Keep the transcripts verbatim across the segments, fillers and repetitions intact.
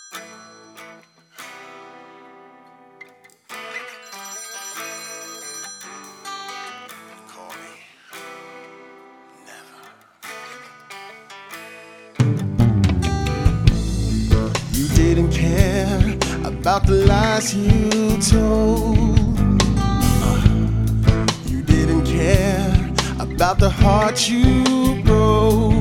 Call me never. You didn't care about the lies you told. Uh, you didn't care about the heart you broke.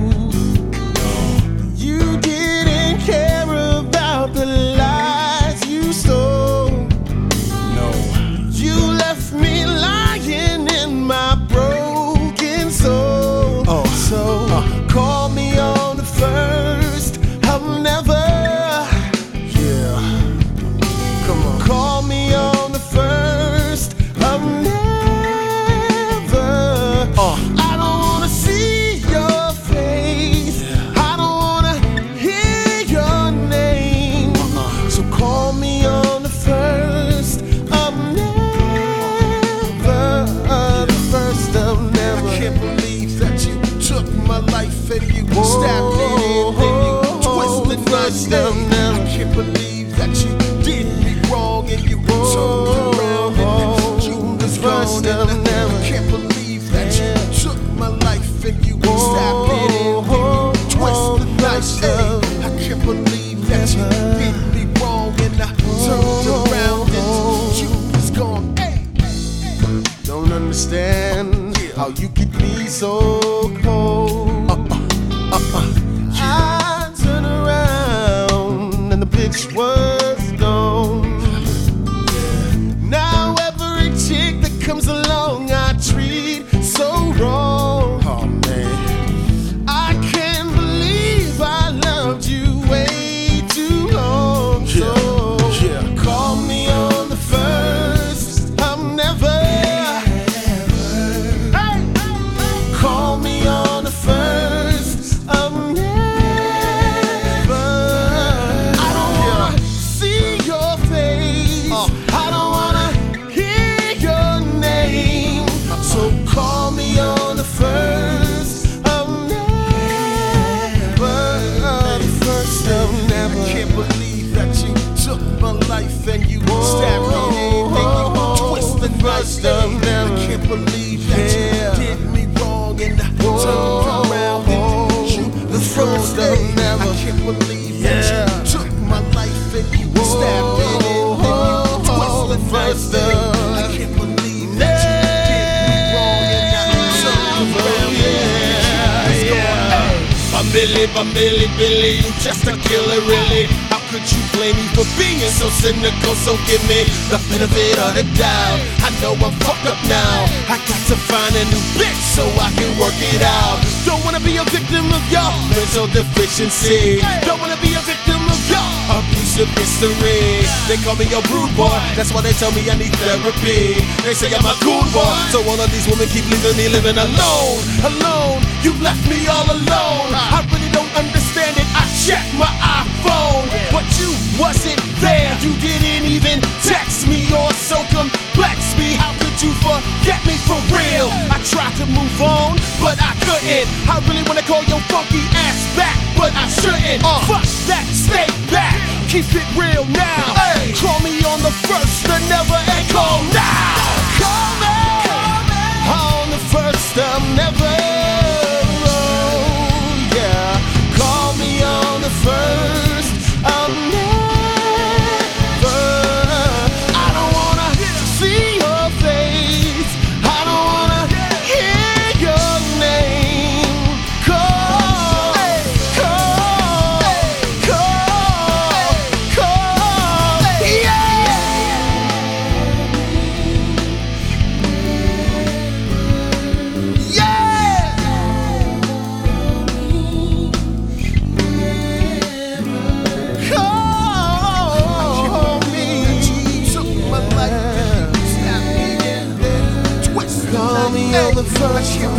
You didn't care about the lies you stole. No. You left me lying in my broken soul. Oh. So uh, call me on the first of never. Yeah. Come on. Call me on the first of never. Uh. I don't wanna see your face. Yeah. I don't wanna hear your name. Uh-uh. So call me on the first of never. The first of never. I can't believe that you took my life and you Whoa, stabbed it in and you twisted my first of name. never. I can't believe that you did me wrong and you turned around and then you was First gone. of And never. I can't believe that you took my life and you stabbed it in and you twisted my name. I can't believe that you did me wrong and I turned around and you was gone. Hey. Don't understand how you keep me so cold. Uh, uh, uh, uh. I turn around and the bitch was gone. Now every chick that comes along I treat so wrong. Oh man. I can't believe I loved you way too long. So Yeah, yeah. call me on the first of never. Hey! Call me on the first of never. I don't wanna see your face. Uh. I don't wanna hear your name. So call me on the first of never. The first of never. I can't believe that you took my life and you stabbed me in and you twisted my First of name. never. I can't believe that Yeah. you did me wrong and I turned around and you The was first gone. of never. I can't believe that Yeah. you took my life and you stabbed me in and you twisted my First name. of- I can't believe that you did me wrong and I turned around and you was gone. I'm Billy, I'm Billy, Billy, you just a killer, really. How could you blame me for being so cynical? So give me the benefit of the doubt. I know I'm fucked up now. I got to find a new bitch so I can work it out. Don't wanna be a victim of your mental deficiency. Don't wanna be a victim of your abusive history. They call me a rude boy, that's why they tell me I need therapy. They say I'm a cool boy, so all of these women keep leaving me living alone. Alone, you left me all alone. I really don't understand it. I checked my iPhone, but you wasn't there. You didn't even text me or so complex me. How could you forget me for real? I tried to move on, but I couldn't. I really wanna call your funky ass back, but I shouldn't. Uh. Fuck that, stay back, keep it real now. Hey. Call me on the first, the never, and call now. Call me, call me on the first of never. Oh, yeah. Call me on the first of never. I don't wanna see your face. I don't wanna hear your name. Call, call, call, call, yeah. Call me on the first.